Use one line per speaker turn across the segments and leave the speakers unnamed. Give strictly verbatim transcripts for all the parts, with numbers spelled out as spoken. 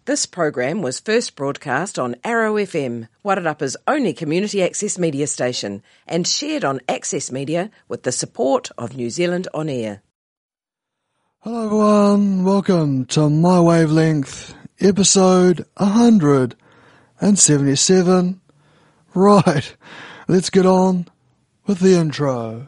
This program was first broadcast on Arrow F M, Wairarapa's only community access media station, and shared on Access Media with the support of New Zealand On Air.
Hello everyone, welcome to My Wavelength, episode one hundred seventy-seven. Right, let's get on with the intro.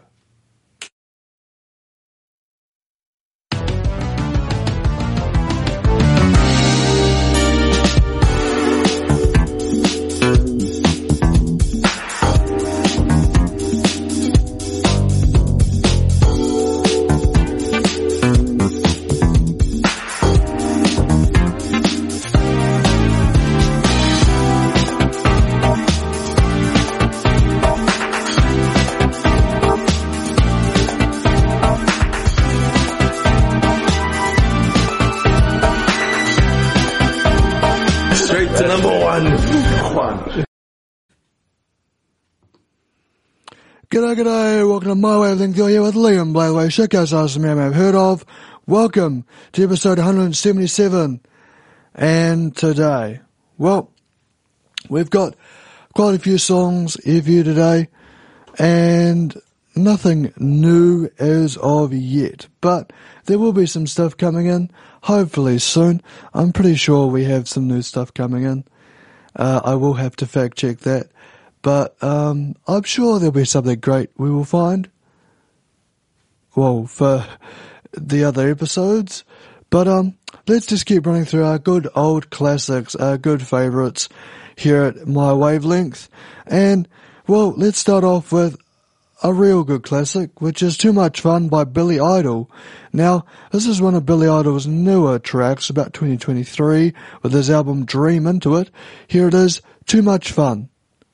G'day, g'day, welcome to My Wavelength. You're here with Liam Bladeway, shitcast artist man I've heard of. Welcome to episode one hundred seventy-seven. And today, well, we've got quite a few songs here for you today, and nothing new as of yet, but there will be some stuff coming in, hopefully soon. I'm pretty sure we have some new stuff coming in. Uh, I will have to fact check that. But um, I'm sure there'll be something great we will find. Well, for the other episodes. But um, let's just keep running through our good old classics, our good favourites here at My Wavelength. And, well, let's start off with a real good classic, which is Too Much Fun by Billy Idol. Now, this is one of Billy Idol's newer tracks, about twenty twenty-three, with his album Dream Into It. Here it is, Too Much Fun.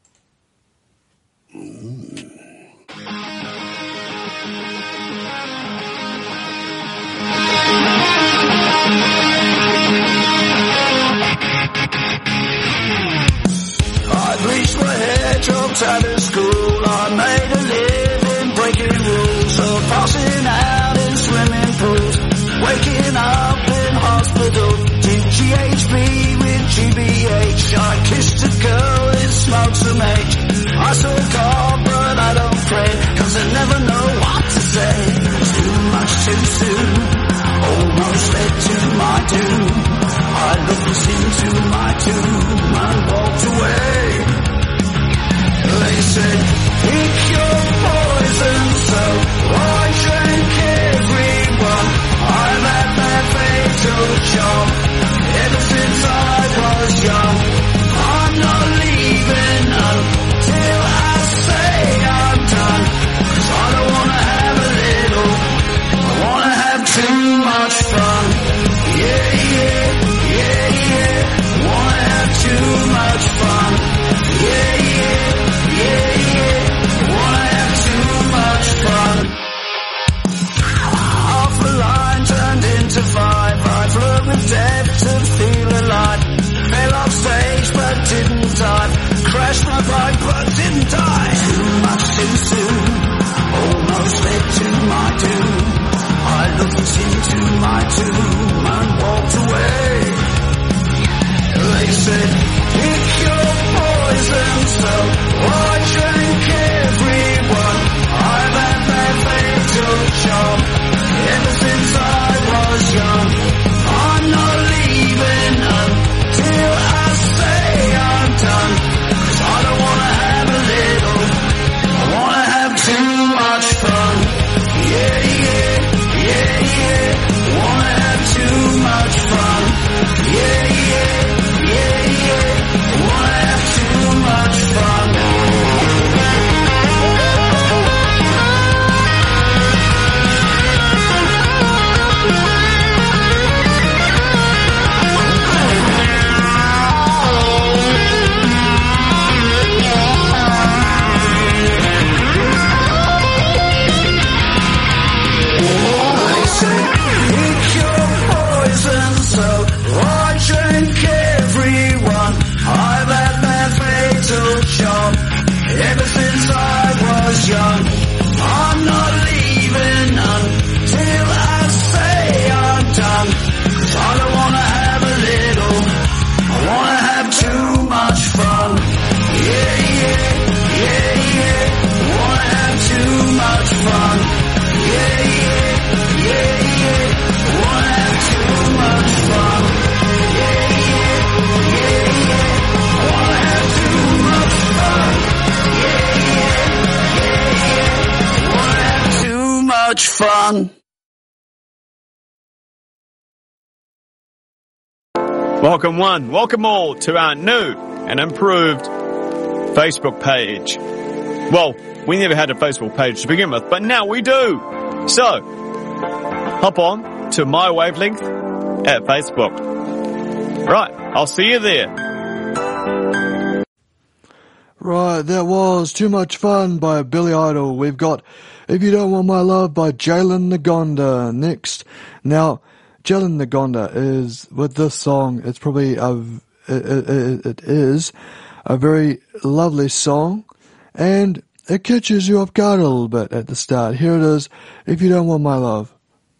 I bleached my hair, dropped out of school. I made a living breaking rules, so passing out in swimming pools, waking up in hospital, did G H B with G B H. I kissed a girl and smoked some H. I saw God, but I don't pray, cause I never know what to say. Too much too soon, almost led to my doom. I looked into my tomb and walked away. They said, pick your poison, so I drank everyone. I've had that fatal job ever since I was young. I'm not leaving until I say I'm done, cause I don't wanna have a little, I wanna have too much fun. Yeah, yeah, yeah, yeah, wanna have too much fun. Yeah, yeah, yeah, yeah, wanna fun.
Welcome one, welcome all to our new and improved Facebook page. Well, we never had a Facebook page to begin with, but now we do. So, hop on to My Wavelength at Facebook. Right, I'll see you there.
Right, that was Too Much Fun by Billy Idol. We've got If You Don't Want My Love by Jalen Ngonda next. Now, Jalen Ngonda is, with this song, it's probably a, it, it, it is a very lovely song, and it catches you off guard a little bit at the start. Here it is, If You Don't Want My Love.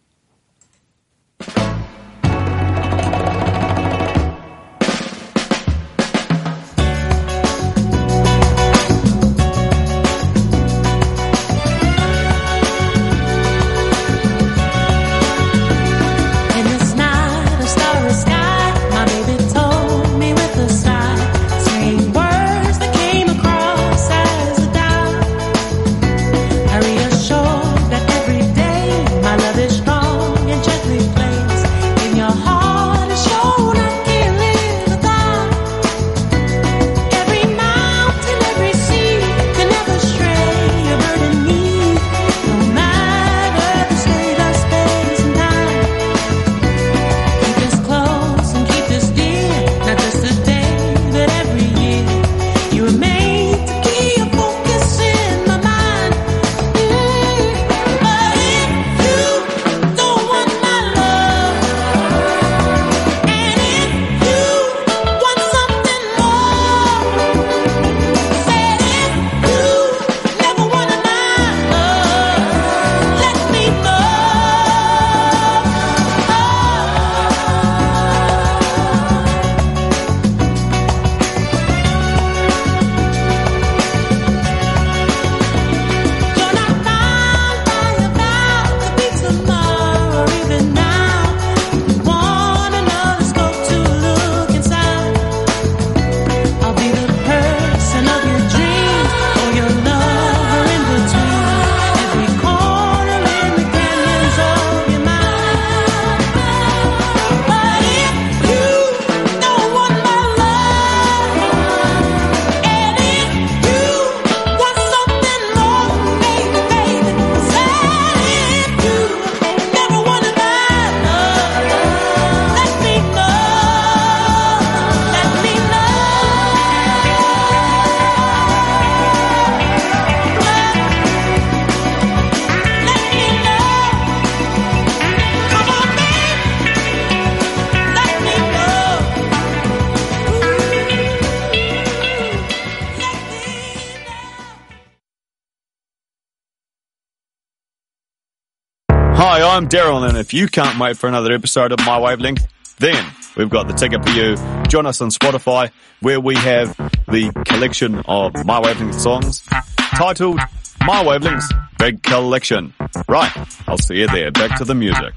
Hi, I'm Daryl, and if you can't wait for another episode of My Wavelength, then we've got the ticket for you. Join us on Spotify, where we have the collection of My Wavelength songs titled My Wavelength's Big Collection. Right, I'll see you there. Back to the music.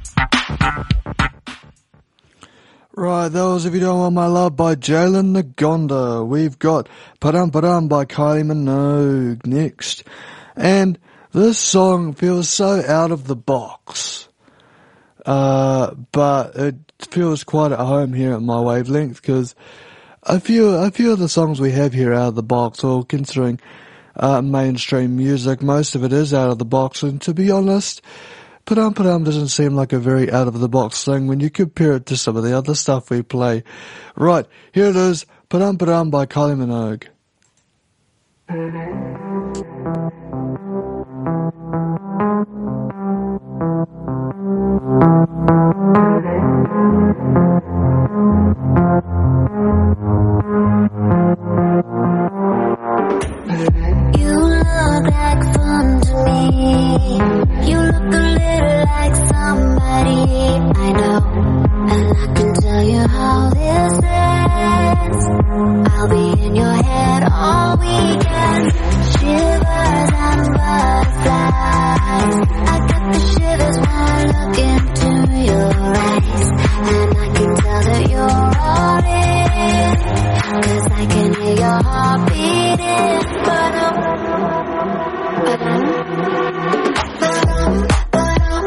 Right, that was If You Don't Want My Love by Jalen Ngonda. We've got Padam Padam by Kylie Minogue next. And this song feels so out of the box. Uh, but it feels quite at home here at My Wavelength, because a few, a few of the songs we have here out of the box, or considering, uh, mainstream music, most of it is out of the box, and to be honest, Padam Padam doesn't seem like a very out of the box thing when you compare it to some of the other stuff we play. Right, here it is, Padam Padam by Kylie Minogue.
You look like fun to me. You look a little like somebody I know, and I can tell you how this ends. I'll be in your head all weekend. Shivers and butterflies. I got the shivers when I look into your eyes, and I can tell that you're all in, 'cause I can hear your heart beating. But I'm, but I'm, but I'm, but I'm.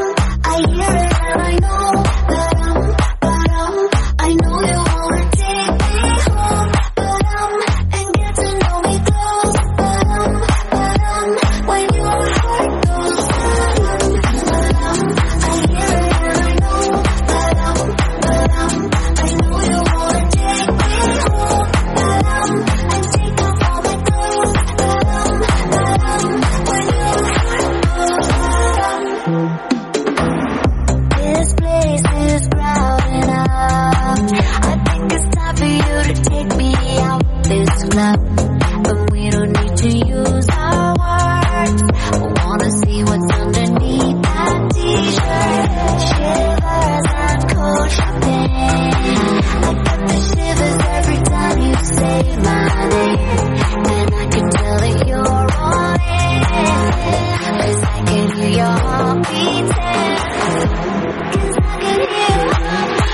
up, but we don't need to use our words. I wanna see what's underneath that t-shirt. Shivers and cold champagne. I get the shivers every time you say my name, and I can tell that you're on it, 'cause I can hear your heart beating. 'Cause I can hear your heart beating.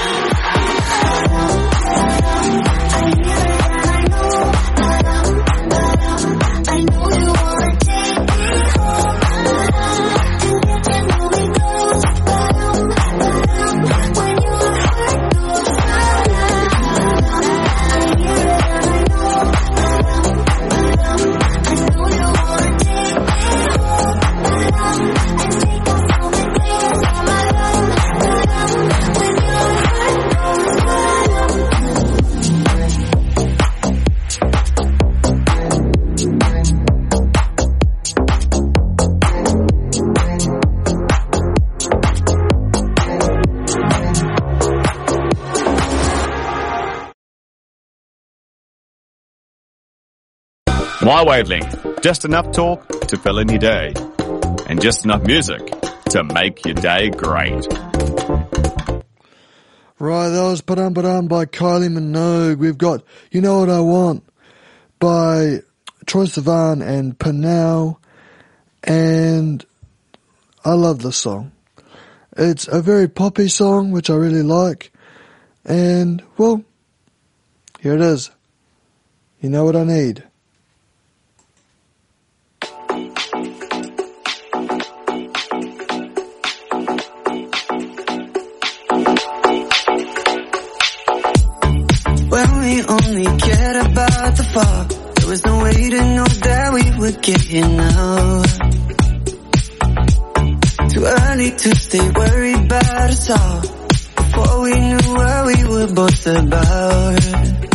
I hear it and I know, I know you wanna take me home, and get to know me close, when your heart goes out. I hear it and I know, I know you wanna take me home, and take us home and place on my love, when your heart goes out.
My Wavelength, just enough talk to fill in your day, and just enough music to make your day great.
Right, that was Padum Padum by Kylie Minogue. We've got You Know What I Want by Troye Sivan and Pernell. And I love this song. It's a very poppy song, which I really like. And, well, here it is. You Know What I Need.
When we only cared about the fall, there was no way to know that we would get here now. Too early to stay worried about us all, before we knew what we were both about.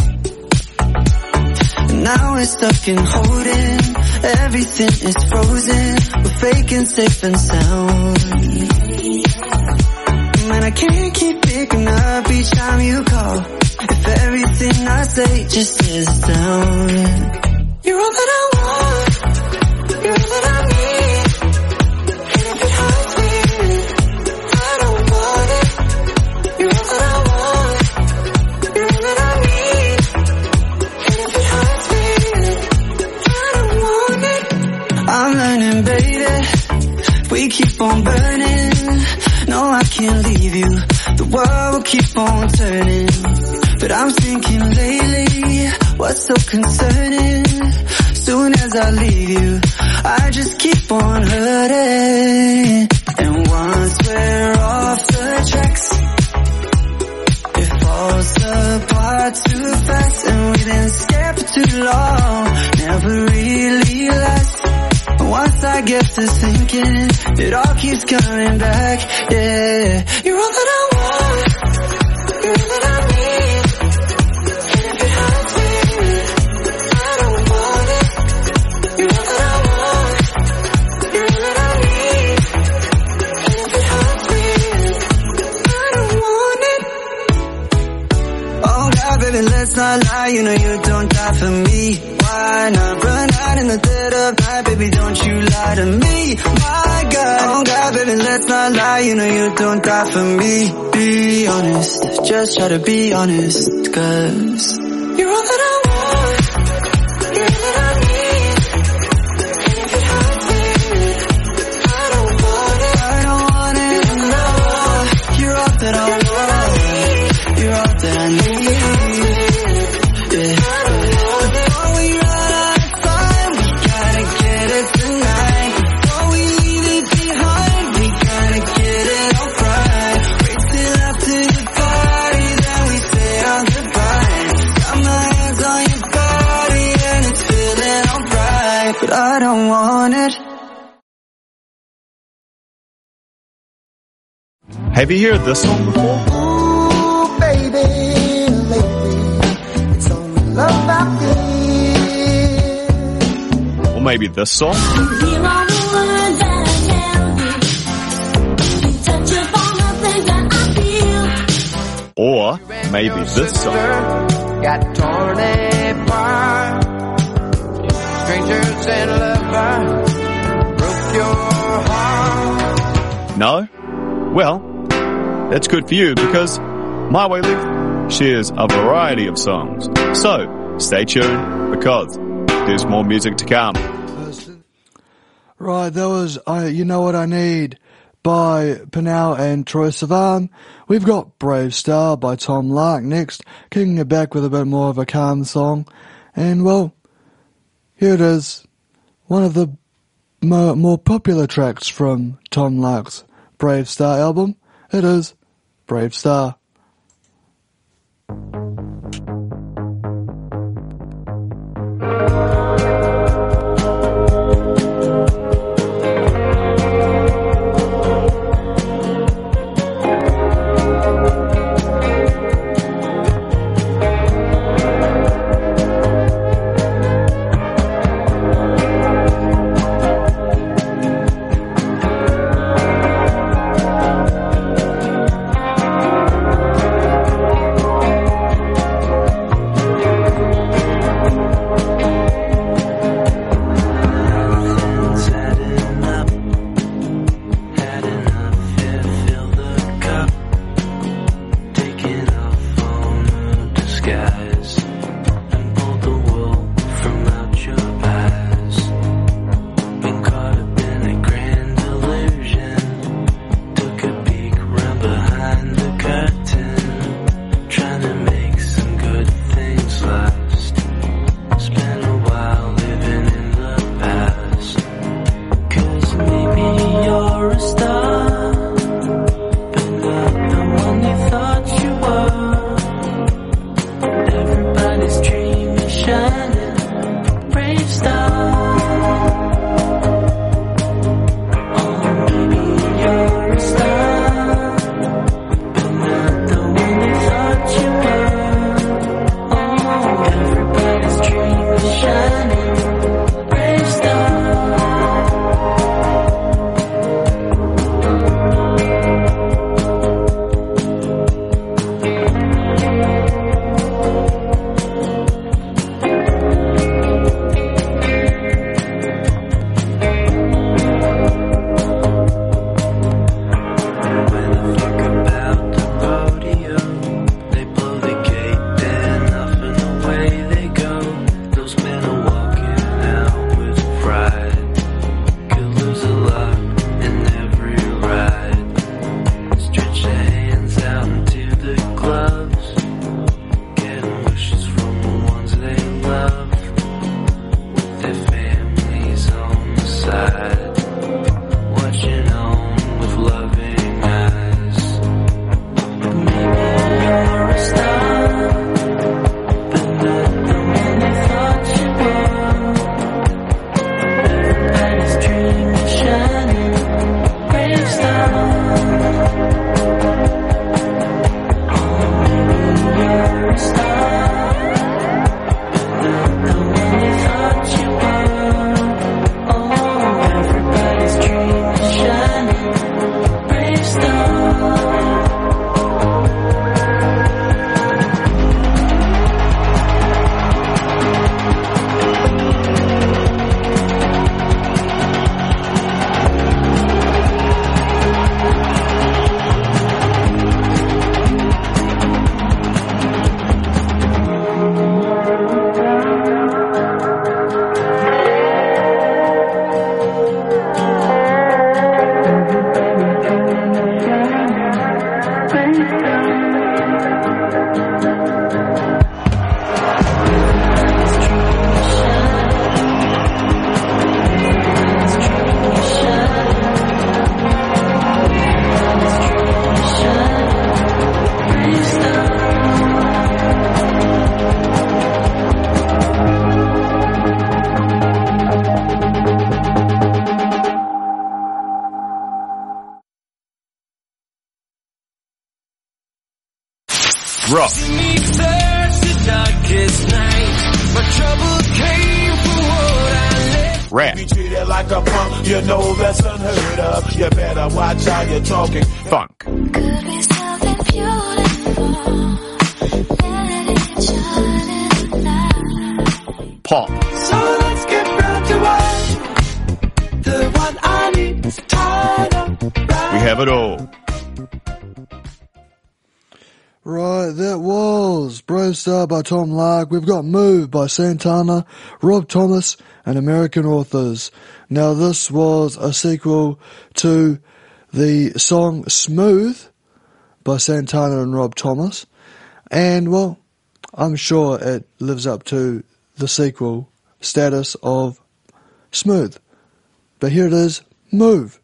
And now we're stuck in holding, everything is frozen, we're faking safe and sound. Man, I can't keep picking up each time you call, if everything I say just is down. You're all that I want, you're all that I need, and if it hurts me, I don't want it. You're all that I want, you're all that I need, and if it hurts me, I don't want it. I'm learning, baby, we keep on burning. No, I can't leave you, the world will keep on turning. But I'm thinking lately, what's so concerning? Soon as I leave you, I just keep on hurting. And once we're off the tracks, it falls apart too fast, and we've been scared for too long, never really lasts. Once I get to thinking, it all keeps coming back, yeah. You're all that I want, you're all that I need, and if it hurts me, I don't want it. You're all that I want, you're all that I need, and if it hurts me, I don't want it. Oh God, baby, let's not lie, you know you don't die for me. Why not run out in the dead of night, baby, don't you lie to me. My God, oh God, baby, let's not lie, you know you don't die for me. Be honest, just try to be honest, 'cause you're all that I want, you're all that I need, and if it hurts me, I don't want it. I don't want it, no. You're all that I want, you're all that I need, yeah. Before we run out of time, we gotta get it tonight. Before we leave it behind, we gotta get it all right. Wait till after the party, then we say our goodbye. Got my hands on your body and it's feeling alright, but I don't want it.
Have you heard this song before?
Ooh, baby, lately, it's only love I feel.
Or maybe this song?
Hear all the words that I tell you. You touch upon the things that I feel.
Or maybe this song?
Got torn apart. strangers and lover broke your heart.
No? Well, that's good for you because My Wavelength shares a variety of songs. So, stay tuned because there's more music to come.
Right, that was I. You Know What I Need by Pinal and Troye Sivan. We've got Brave Star by Tom Lark next, kicking it back with a bit more of a calm song. And, well, here it is, one of the more, more popular tracks from Tom Lark's Brave Star album. It is Brave Star.
Rock. Rap.
Like a punk, you know that's unheard of. You better watch how you're talking.
Funk.
Could be something beautiful. Let it shine in the light.
Pop.
So let's get round The one I need is tied up.
We have it all.
Right, that was Brave Star by Tom Lark. We've got Move by Santana, Rob Thomas, and American Authors. Now, this was a sequel to the song Smooth by Santana and Rob Thomas. And, well, I'm sure it lives up to the sequel status of Smooth. But here it is, Move.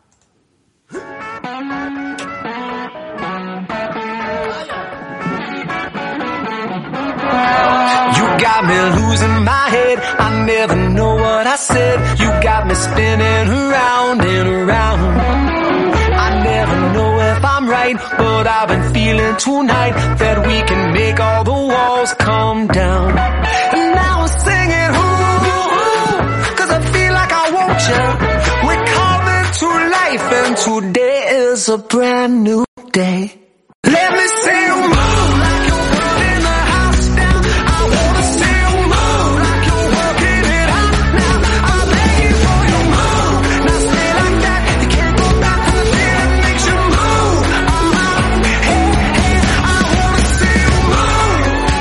You got me losing my head, I never know what I said. You got me spinning around and around. I never know if I'm right, but I've been feeling tonight that we can make all the walls come down. And now I'm singing, ooh, ooh, cause I feel like I want you. We're coming to life and today is a brand new day. Let me see you move like you're burning the house down. I wanna see you move like you're working it out now. I'm begging for you move. Now stay like that. You can't go back to the thing that makes you move. Uh-huh. Hey, hey, I wanna see you move.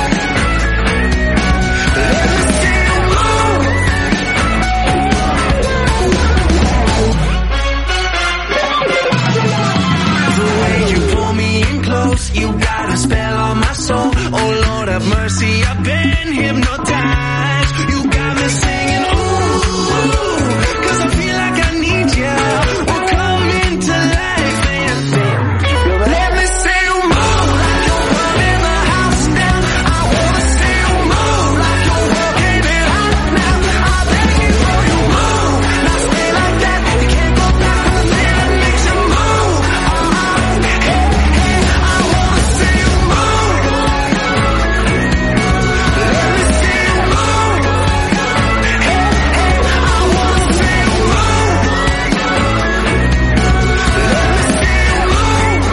Let me see you move. The way you pull me in close, you got a spell on my soul. Oh Lord have mercy, I've been hypnotized. You got me singing, ooh, cause I feel like I need you. We're coming to life and let me see you move like you're burning the house down. I wanna see you move like you're working it out now. I'm begging for you move. Now stay like that. You can't go back to the thing that makes you move. Uh-huh. Hey, hey, I wanna see you move. Let me see you move. Hey, hey, I wanna see you move. Let me see you move.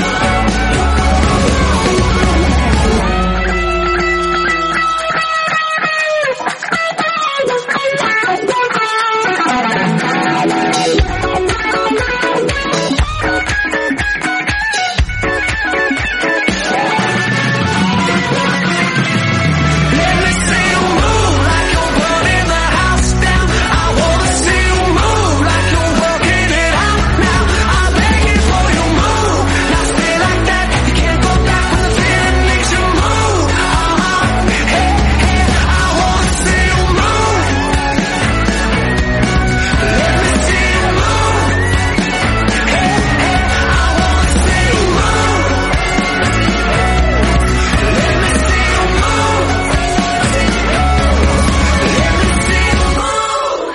Let me see you move like you're burning the house down. I wanna see you move like you're working it out now. I'm begging for you move. Now stay like that. You can't go back to the thing that makes you move. Uh-huh. Hey, hey, I wanna see you move. Let me see you move. Hey, hey, I wanna see you move. Let me see you move. Let me see you move.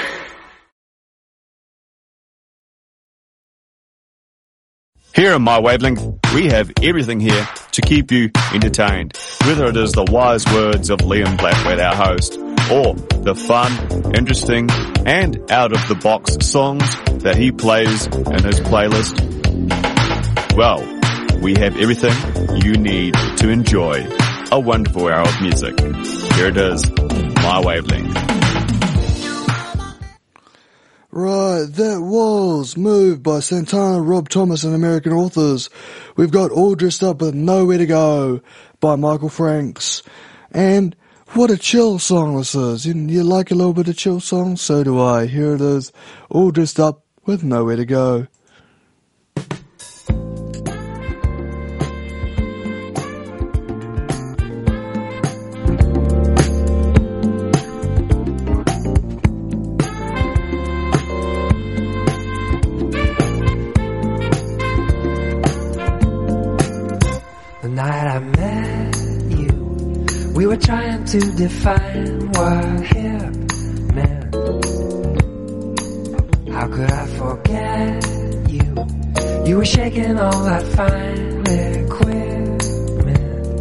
Here on My Wavelength, we have everything here to keep you entertained. Whether it is the wise words of Liam Blackwood, our host, or the fun, interesting, and out-of-the-box songs that he plays in his playlist. Well, we have everything you need to enjoy a wonderful hour of music. Here it is, My Wavelength.
Right, that was Move by Santana, Rob Thomas, and American Authors. We've got All Dressed Up with Nowhere to Go by Michael Franks. And what a chill song this is. You, you like a little bit of chill song? So do I. Here it is, All Dressed Up with Nowhere to Go.
The night I met you, we were trying to define what hip meant. How could I forget you? You were shaking all that fine equipment.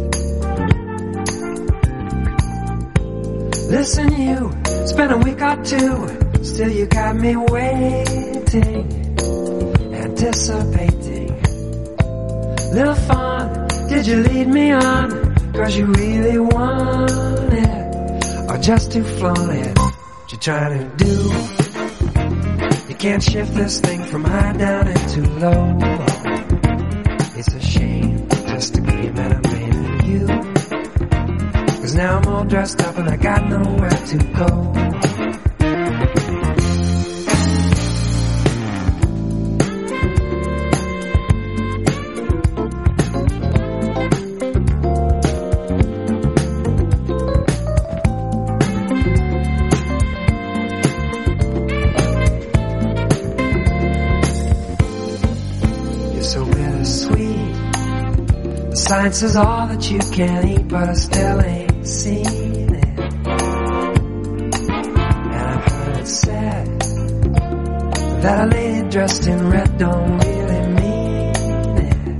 Listen, you spent a week or two, still you got me waiting, anticipating. Little fun, did you lead me on? Cause you really want it, or just to flaunt it? What you trying to do?
can't shift this thing from high down into low. It's a shame, just a game and I'm blaming you. Cause now I'm all dressed up and I got nowhere to go. Science is all that you can eat, but I still ain't seen it. And I've heard it said that a lady dressed in red don't really mean it.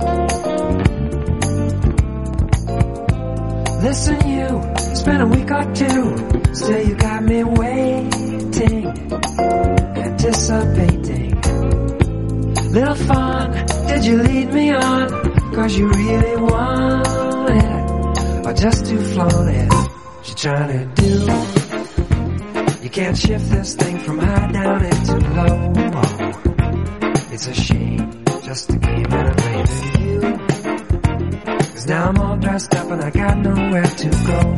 Listen, you, it's been a week or two, still you got me waiting, anticipating. Little fun, did you lead me on? Cause you really want it, or just to flaunt it. What you trying to do? You can't shift this thing from high down into low. It's a shame, just a game and I'm blaming you. Cause now I'm all dressed up and I got nowhere to go.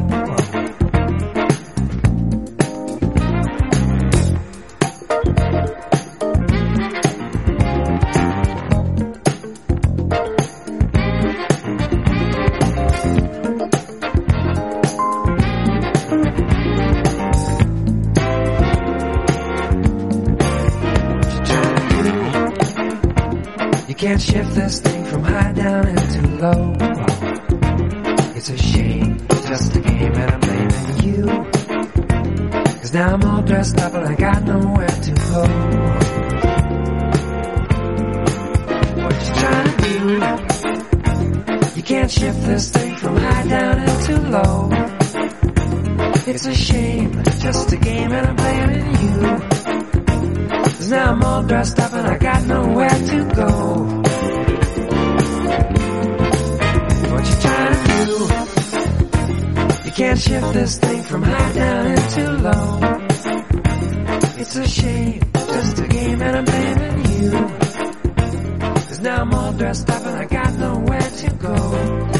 Can't shift this thing from high down into low. It's a shame, just a game and I'm blaming you. Cause now I'm all dressed up and I got nowhere to go. What you trying to do? You can't shift this thing from high down into low. It's a shame, just a game and I'm blaming you. Cause now I'm all dressed up and I got nowhere to go. What you trying to do? You can't shift this thing from high down into low. It's a shame, just a game and I'm blaming you. Cause now I'm all dressed up and I got nowhere to go.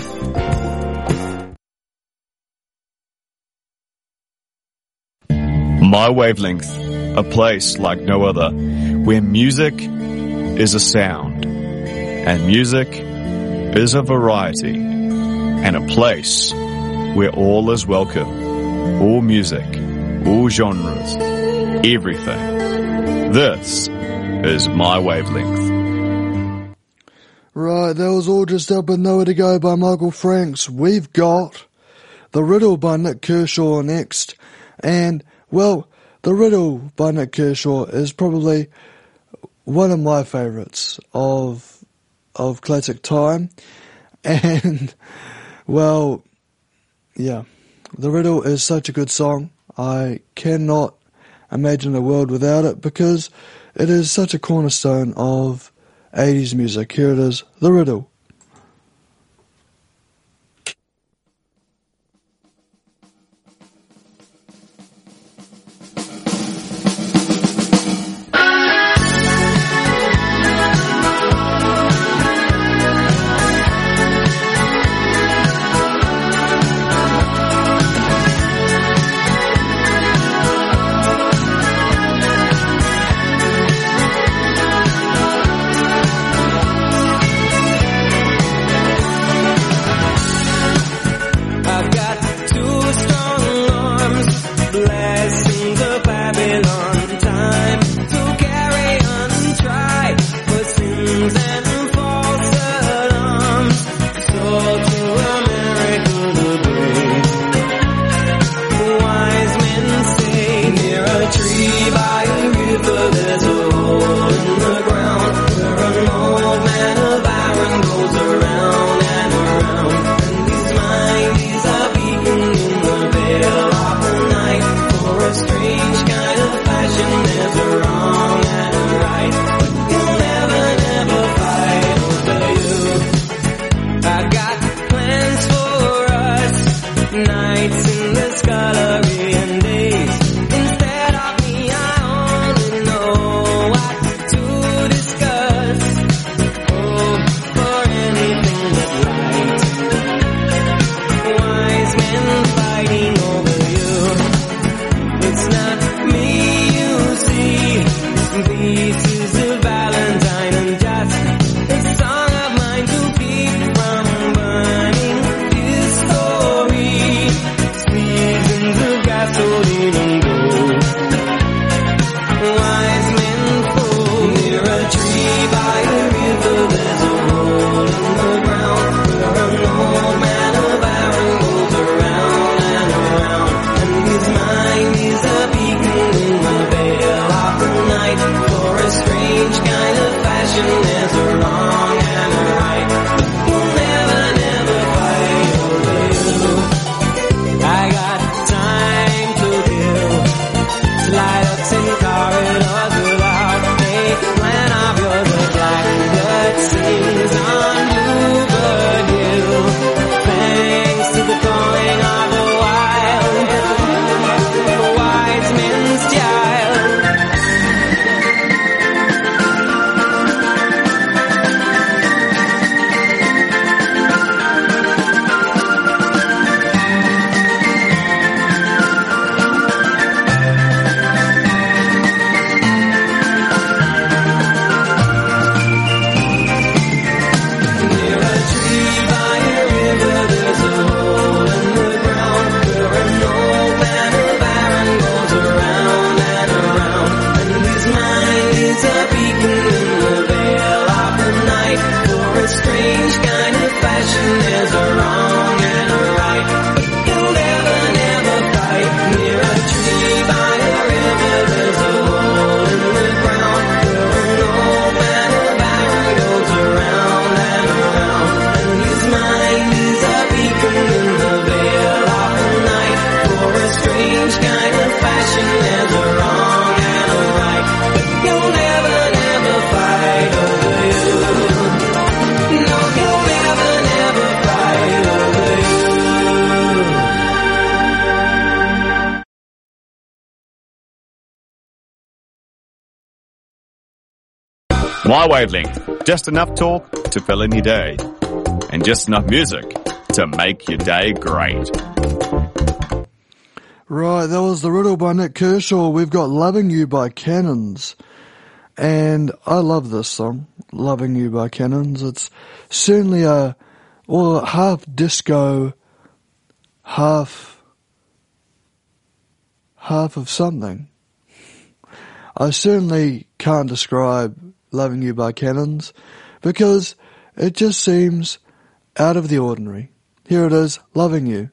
My Wavelength, a place like no other, where music is a sound, and music is a variety, and a place where all is welcome, all music, all genres, everything. This is My Wavelength.
Right, that was All Just Up With Nowhere To Go by Michael Franks. We've got The Riddle by Nik Kershaw next, and well, The Riddle by Nik Kershaw is probably one of my favourites of of classic time. And, well, yeah, The Riddle is such a good song. I cannot imagine a world without it because it is such a cornerstone of eighties music. Here it is, The Riddle.
Thank
My wavelength, just enough talk to fill in your day, and just enough music to make your day great.
Right, that was The Riddle by Nick Kershaw. We've got Loving You by Cannons. And I love this song, Loving You by Cannons. It's certainly a, well, half disco, half, half of something. I certainly can't describe Loving You by Cannons because it just seems out of the ordinary. Here it is, Loving You.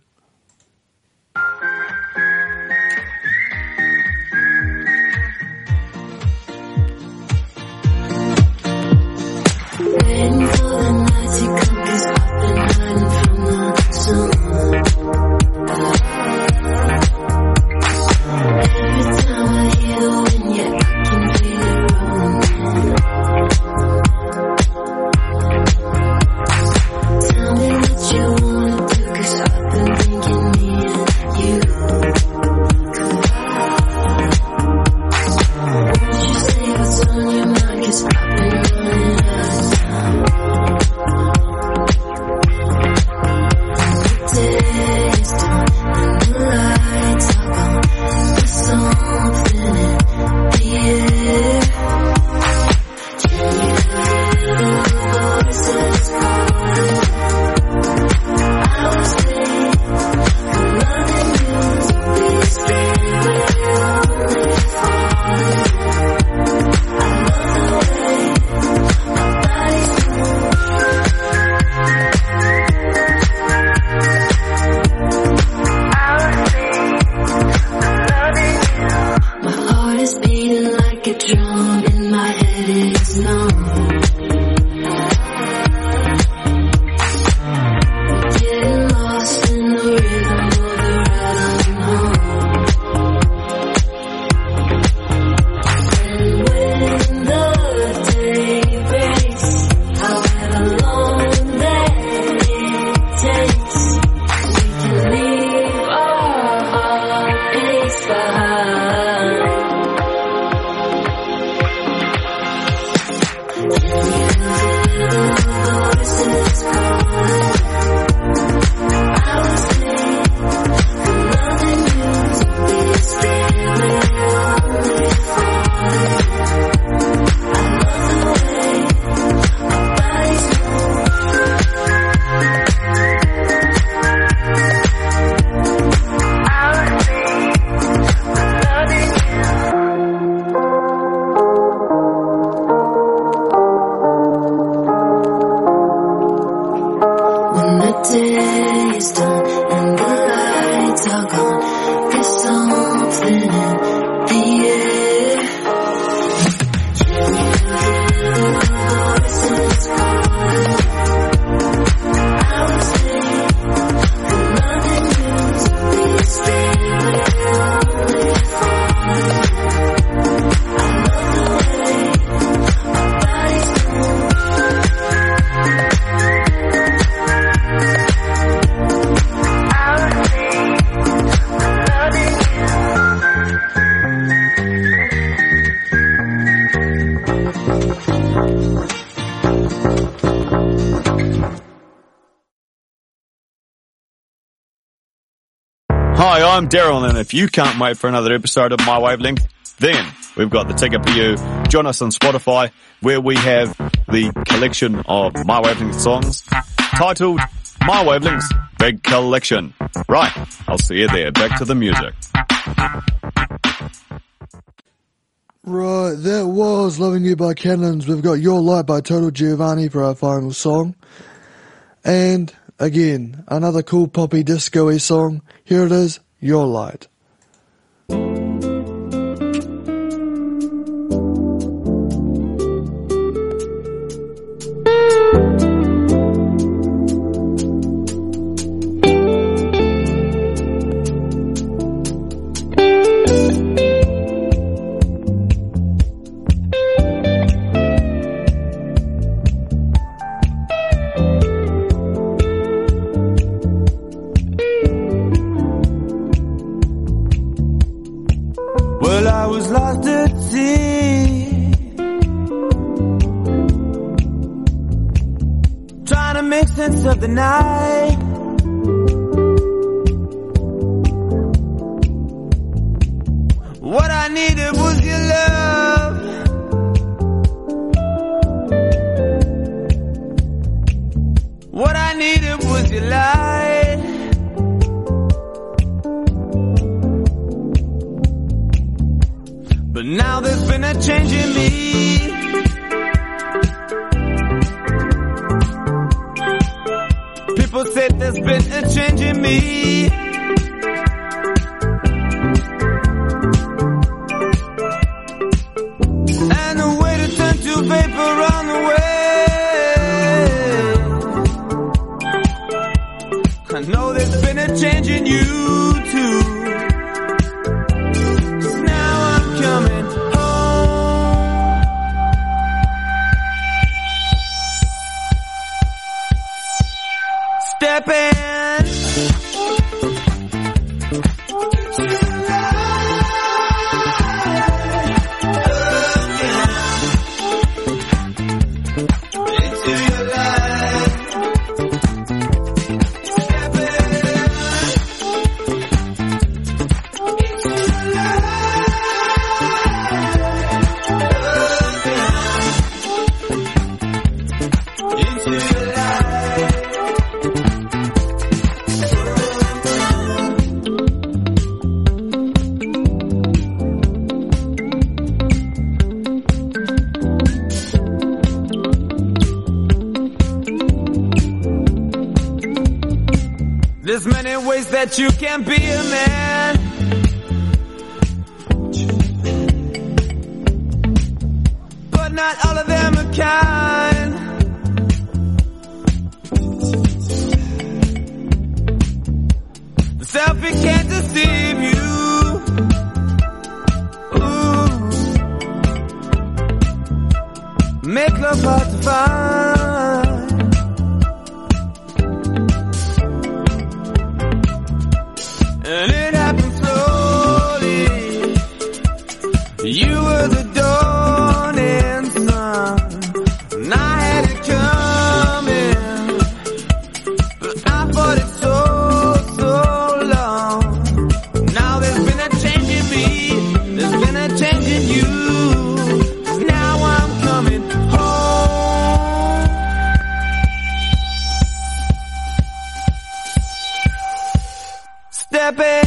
Waiting for the night to come 'cause I've been hiding from the sun. Every time I hear the wind, yeah, I can feel it rolling. Tell me what you wanna do 'cause I've been thinking me and you. Won't you say what's on your mind 'cause I've been running out. Days done and the lights are gone. There's something in the air. Can you hear the voices calling? I was waiting for loving you to be scared. We're only falling. I love the way my body's My heart is beating like a drum, in my head it is numb. Getting lost in the rhythm of the ride I'm home. And when the day breaks, however long that it takes, we can leave our heartaches behind. Voices calling. I was made for loving you to be scared. We're only falling. I love the way my body's I was made for loving you. When the day is done and the lights are gone, there's something in the air. Can you hear the voices calling? I was made for loving you to be scared. We're only falling. I love the way my body's
Hi, I'm Daryl, and if you can't wait for another episode of My Wavelength, then we've got the ticket for you. Join us on Spotify, where we have the collection of My Wavelength songs titled My Wavelength's Big Collection. Right, I'll see you there. Back to the music.
Right, that was Loving You by Cannons. We've got Your Light by Total Giovanni for our final song. And, again, another cool poppy disco-y song. Here it is, Your Light.
Well, I was lost at sea,
make sense of the night. What I needed was your love. What I needed was your light. But now there's been a change in me. People said there's been a change in me. And the way to turn to vapor on the way. I know there's been a change in you too. Just now I'm coming home. Step in. There's many ways that you can be a man. But not all of them are kind. The selfie can't deceive you. Ooh. Make love hard to find. And it happened slowly. You were the dawning sun, and I had it coming, but I fought it so, so long. Now there's been a change in me, there's been a change in you. Now I'm coming home. Step in.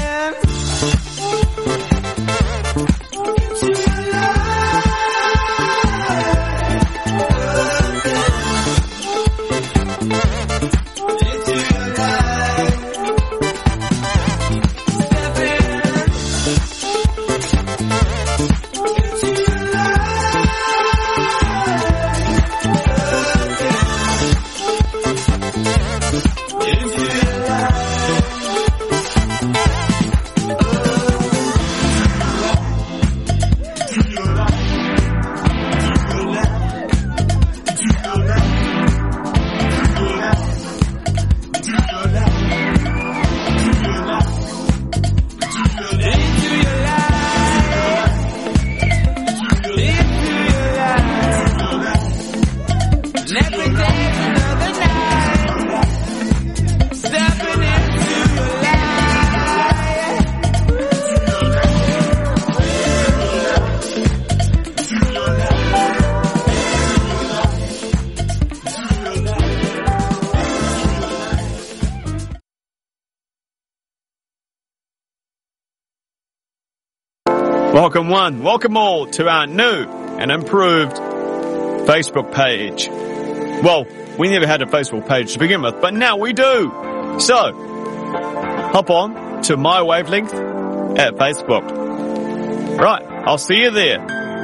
Welcome one, welcome all to our new and improved Facebook page. Well, we never had a Facebook page to begin with, but now we do. So, hop on to My Wavelength at Facebook. Right, I'll see you there.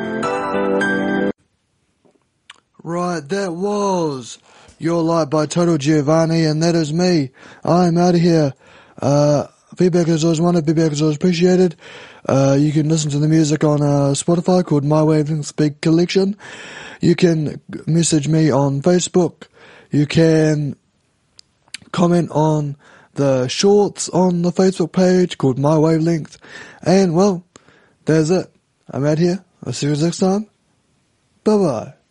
Right, that was Your Light by Toto Giovanni, and that is me. I'm out of here. Uh, feedback is always wanted, feedback is always appreciated. Uh, you can listen to the music on uh, Spotify called My Wavelength Big Collection. You can message me on Facebook. You can comment on the shorts on the Facebook page called My Wavelength. And, well, that's it. I'm out here. I'll see you next time. Bye-bye.